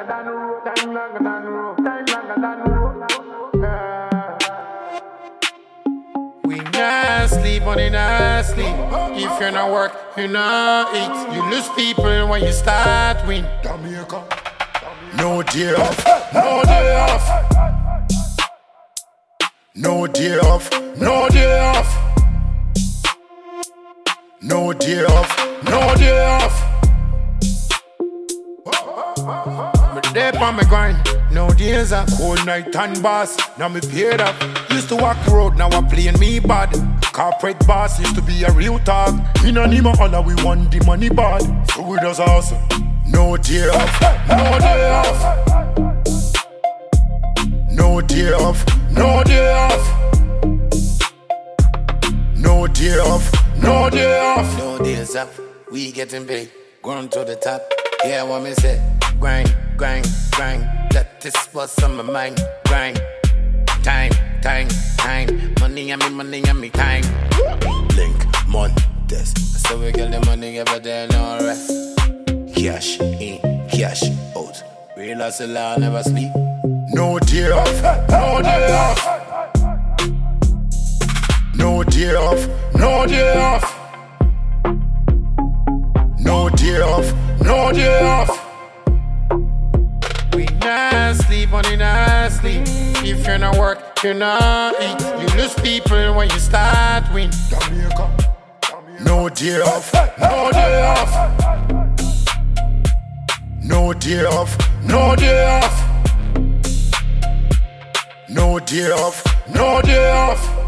We not sleep, money not sleep. If you're not work, you not eat. You lose people when you start win. Jamaica. No day off, No day off. no day off, No day off. no day off. No day off. Me there on my grind. No days off. Cold night and boss. Now me paid up. Used to walk the road, now I'm playing me bad. Corporate boss used to be a real talk. In a Nima all we want the money bad. So we just hustle. No day off, No day off. no day off, No day off. no day off. No day off. No days off, we getting big, going to the top. Yeah, what me say? Grind, grind, grind. That is what's on my mind. Grind, time, time, time. Money on me, time. Link, Montes. So we get the money every day, no rest. Cash in, cash out. Real hustle, never sleep. No day off, No day off. no day off, No day off. no day off. No day off. We not sleep, money not sleep. If you're not work, you not eat. You lose people when you start win. Jamaica. No day off, No day off. no day off, No day off. no day off. No day off.